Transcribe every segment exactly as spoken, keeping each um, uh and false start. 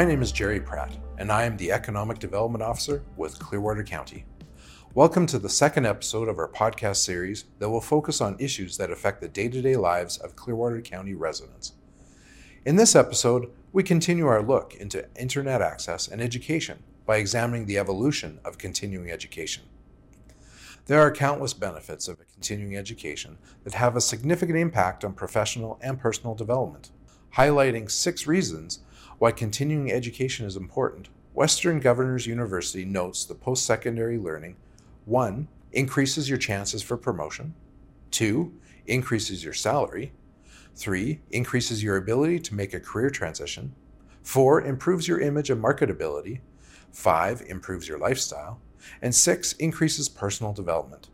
My name is Jerry Pratt, and I am the Economic Development Officer with Clearwater County. Welcome to the second episode of our podcast series that will focus on issues that affect the day-to-day lives of Clearwater County residents. In this episode, we continue our look into internet access and education by examining the evolution of continuing education. There are countless benefits of continuing education that have a significant impact on professional and personal development. Highlighting six reasons why continuing education is important, Western Governors University notes the post-secondary learning, one, increases your chances for promotion, two, increases your salary, three, increases your ability to make a career transition, four, improves your image and marketability, five, improves your lifestyle, and six, increases personal development.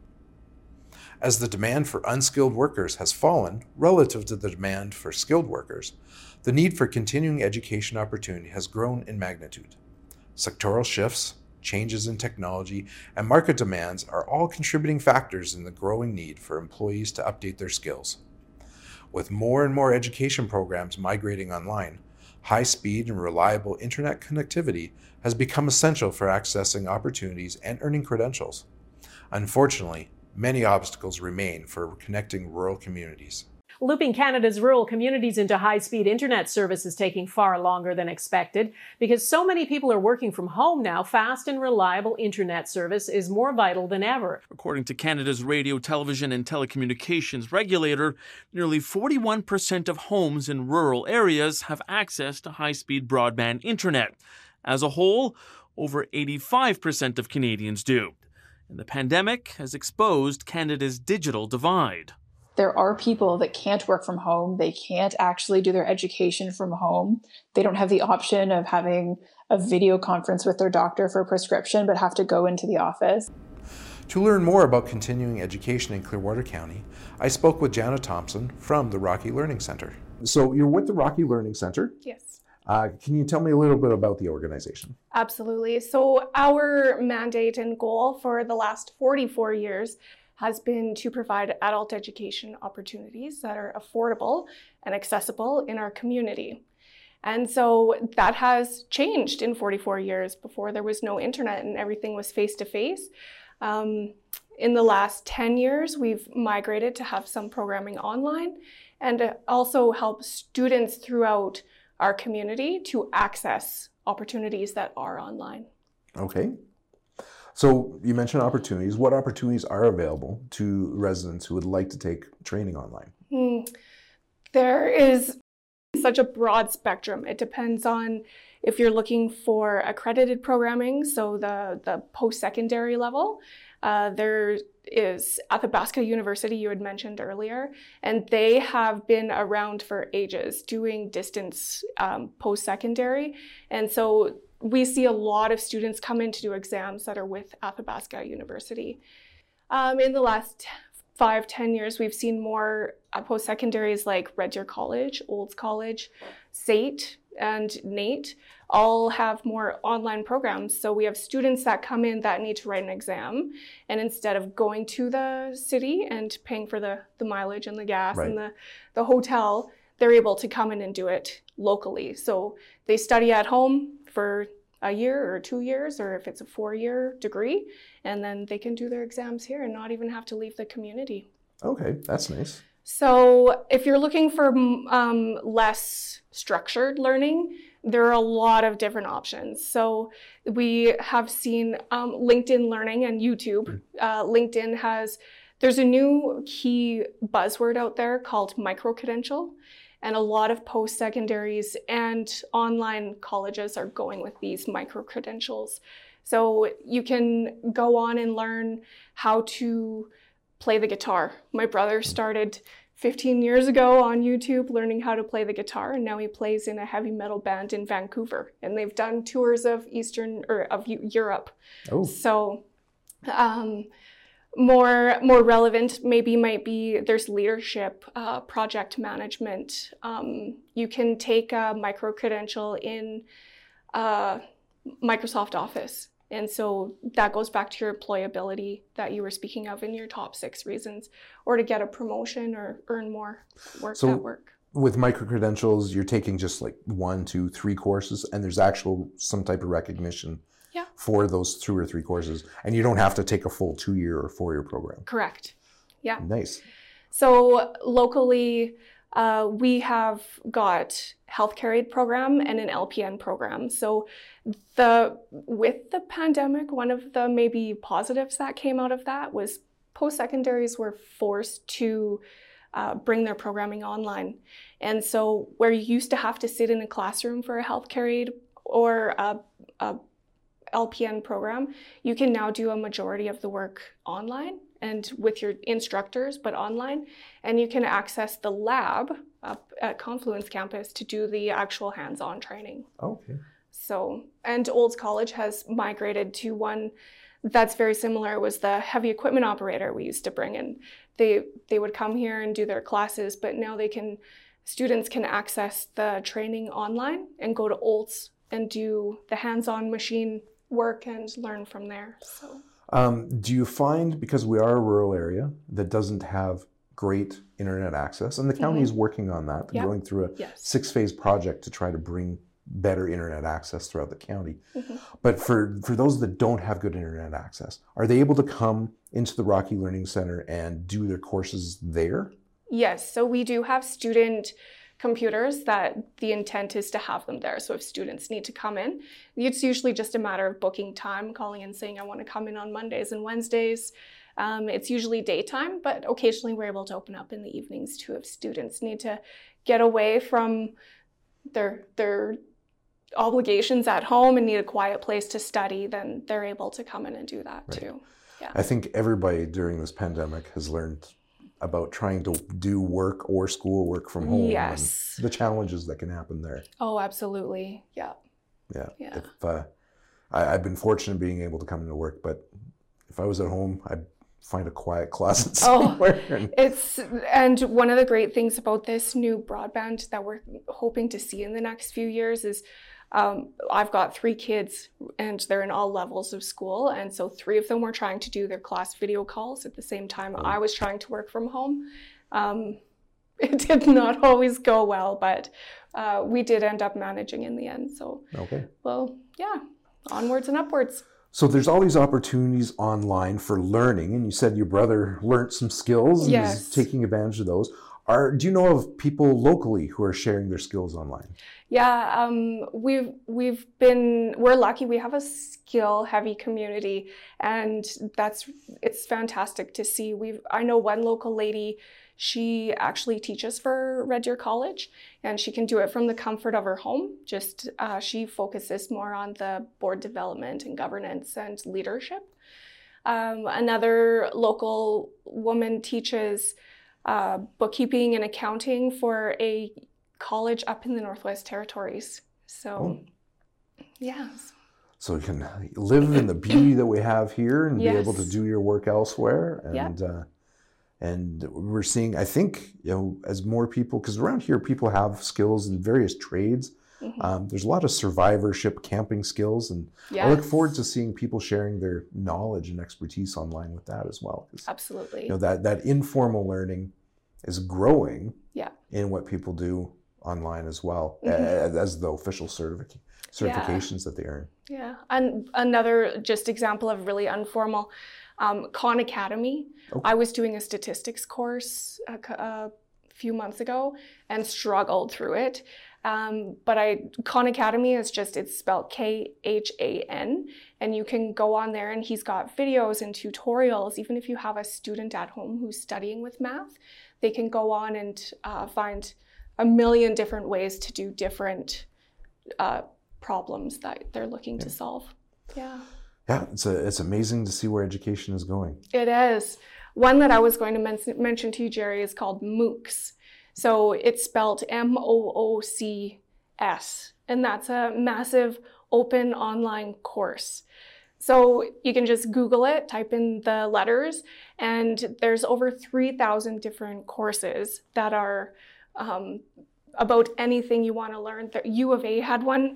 As the demand for unskilled workers has fallen relative to the demand for skilled workers, the need for continuing education opportunity has grown in magnitude. Sectoral shifts, changes in technology, and market demands are all contributing factors in the growing need for employees to update their skills. With more and more education programs migrating online, high-speed and reliable internet connectivity has become essential for accessing opportunities and earning credentials. Unfortunately, many obstacles remain for connecting rural communities. Looping Canada's rural communities into high-speed internet service is taking far longer than expected. Because so many people are working from home now, fast and reliable internet service is more vital than ever. According to Canada's Radio, Television and Telecommunications regulator, nearly forty-one percent of homes in rural areas have access to high-speed broadband internet. As a whole, over eighty-five percent of Canadians do. And the pandemic has exposed Canada's digital divide. There are people that can't work from home. They can't actually do their education from home. They don't have the option of having a video conference with their doctor for a prescription, but have to go into the office. To learn more about continuing education in Clearwater County, I spoke with Jana Thompson from the Rocky Learning Centre. So you're with the Rocky Learning Centre? Yes. Uh, can you tell me a little bit about the organization? Absolutely. So our mandate and goal for the last forty-four years has been to provide adult education opportunities that are affordable and accessible in our community. And so that has changed in forty-four years. Before, there was no internet and everything was face-to-face. Um, in the last ten years, we've migrated to have some programming online and also help students throughout our community to access opportunities that are online. Okay. So you mentioned opportunities. What opportunities are available to residents who would like to take training online? Hmm. There is such a broad spectrum. It depends on if you're looking for accredited programming, so the, the post-secondary level. Uh, there is Athabasca University, you had mentioned earlier, and they have been around for ages doing distance um, post-secondary. And so we see a lot of students come in to do exams that are with Athabasca University. Um, in the last five, ten years, we've seen more uh, post-secondaries like Red Deer College, Olds College, S A T, and N A T all have more online programs. So we have students that come in that need to write an exam, and instead of going to the city and paying for the, the mileage and the gas right. and the, the hotel, they're able to come in and do it locally. So they study at home for a year or two years, or if it's a four-year degree, and then they can do their exams here and not even have to leave the community. Okay, that's nice. So if you're looking for um, less structured learning, there are a lot of different options. So we have seen um, LinkedIn Learning and YouTube. Uh, LinkedIn has, there's a new key buzzword out there called micro-credential. And a lot of post-secondaries and online colleges are going with these micro-credentials. So you can go on and learn how to play the guitar. My brother started fifteen years ago on YouTube learning how to play the guitar, and now he plays in a heavy metal band in Vancouver. And they've done tours of Eastern or of Europe. Oh. So um, More more relevant maybe might be there's leadership, uh, project management. Um, you can take a micro-credential in uh, Microsoft Office. And so that goes back to your employability that you were speaking of in your top six reasons, or to get a promotion or earn more work so, at work. with micro-credentials, you're taking just like one, two, three courses, and there's actual some type of recognition Yeah. for those two or three courses. And you don't have to take a full two-year or four-year program. Correct. Yeah. Nice. So locally, uh, we have got healthcare aid program and an L P N program. So the with the pandemic, one of the maybe positives that came out of that was post-secondaries were forced to uh, bring their programming online. And so where you used to have to sit in a classroom for a healthcare aid or a, a L P N program, you can now do a majority of the work online and with your instructors, but online. And you can access the lab up at Confluence campus to do the actual hands-on training. Okay. So, and Olds College has migrated to one that's very similar. It was the heavy equipment operator we used to bring in. They, they would come here and do their classes, but now they can, students can access the training online and go to Olds and do the hands-on machine work and learn from there. So. Um, do you find, because we are a rural area that doesn't have great internet access, and the county mm-hmm. is working on that, yep. going through a yes. six-phase project to try to bring better internet access throughout the county. Mm-hmm. But for, for those that don't have good internet access, are they able to come into the Rocky Learning Center and do their courses there? Yes, so we do have student computers that the intent is to have them there. So if students need to come in, it's usually just a matter of booking time, calling and saying, I want to come in on Mondays and Wednesdays. Um, it's usually daytime, but occasionally we're able to open up in the evenings too if students need to get away from their, their obligations at home and need a quiet place to study, then they're able to come in and do that right. too. Yeah. I think everybody during this pandemic has learned about trying to do work or school work from home. Yes. And the challenges that can happen there. Oh, absolutely. Yeah. Yeah. Yeah. If, uh, I, I've been fortunate being able to come into work, but if I was at home, I'd find a quiet closet somewhere. Oh, and... it's, and one of the great things about this new broadband that we're hoping to see in the next few years is Um, I've got three kids and they're in all levels of school. And so three of them were trying to do their class video calls at the same time oh. I was trying to work from home. Um, it did not always go well, but uh, we did end up managing in the end. So, okay. well, yeah, onwards and upwards. So there's all these opportunities online for learning. And you said your brother learned some skills and Yes. is taking advantage of those. Are, do you know of people locally who are sharing their skills online? Yeah, um, we've we've been we're lucky. We have a skill-heavy community, and that's it's fantastic to see. We've I know one local lady. She actually teaches for Red Deer College, and she can do it from the comfort of her home. Just uh, she focuses more on the board development and governance and leadership. Um, another local woman teaches uh, bookkeeping and accounting for a college up in the Northwest Territories. So, oh. yes. So you can live in the beauty that we have here and Yes. be able to do your work elsewhere. And Yep. uh, and we're seeing, I think, you know, as more people, because around here people have skills in various trades. Mm-hmm. Um, there's a lot of survivorship camping skills, and Yes. I look forward to seeing people sharing their knowledge and expertise online with that as well. 'Cause, Absolutely. you know, that that informal learning is growing Yeah. in what people do online as well, Mm-hmm. as, as the official certific- certifications that they earn. Yeah. And another just example of really informal, um, Khan Academy. Oh. I was doing a statistics course a, cou- a few months ago and struggled through it. Um, but I Khan Academy is just, it's spelled K H A N, and you can go on there and he's got videos and tutorials. Even if you have a student at home who's studying with math, they can go on and uh, find a million different ways to do different uh, problems that they're looking yeah. to solve. Yeah. Yeah, it's a, it's amazing to see where education is going. It is. One that I was going to men- mention to you, Jerry, is called MOOCs. So it's spelled M O O C S, and that's a massive open online course. So you can just Google it, type in the letters, and there's over three thousand different courses that are um, about anything you want to learn. The U of A had one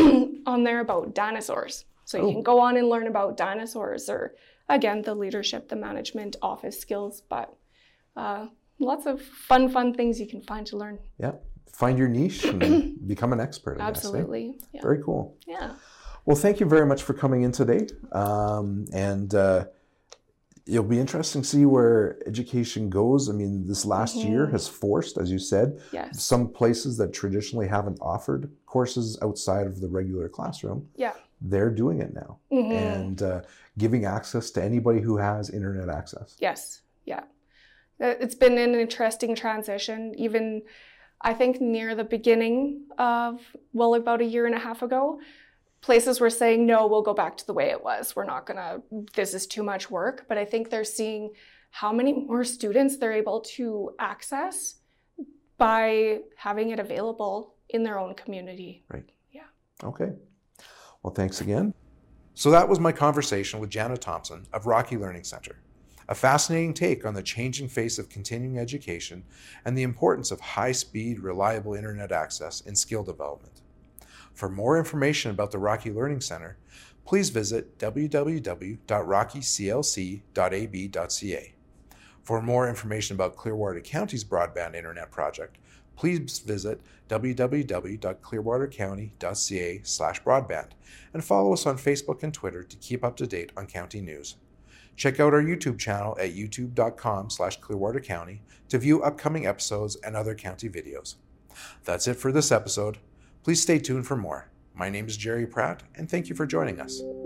on there about dinosaurs. So you Oh. can go on and learn about dinosaurs, or again, the leadership, the management, office skills. But uh, lots of fun, fun things you can find to learn. Yeah. Find your niche and become an expert, I Absolutely. guess, eh? Yeah. Very cool. Yeah. Well, thank you very much for coming in today. Um, and uh, it'll be interesting to see where education goes. I mean, this last mm-hmm. year has forced, as you said, yes. some places that traditionally haven't offered courses outside of the regular classroom. Yeah. They're doing it now mm-hmm. and uh, giving access to anybody who has internet access. Yes. Yeah. It's been an interesting transition. Even, I think, near the beginning of, well, about a year and a half ago, places were saying, no, we'll go back to the way it was. We're not going to, this is too much work. But I think they're seeing how many more students they're able to access by having it available in their own community. Right. Yeah. Okay. Well, thanks again. So that was my conversation with Jana Thompson of Rocky Learning Center. A fascinating take on the changing face of continuing education and the importance of high-speed, reliable internet access in skill development. For more information about the Rocky Learning Center, please visit w w w dot rocky c l c dot a b dot c a. For more information about Clearwater County's broadband internet project, please visit w w w dot clearwater county dot c a slash broadband and follow us on Facebook and Twitter to keep up to date on county news. Check out our YouTube channel at youtube dot com slash clearwater county to view upcoming episodes and other county videos. That's it for this episode. Please stay tuned for more. My name is Jerry Pratt, and thank you for joining us.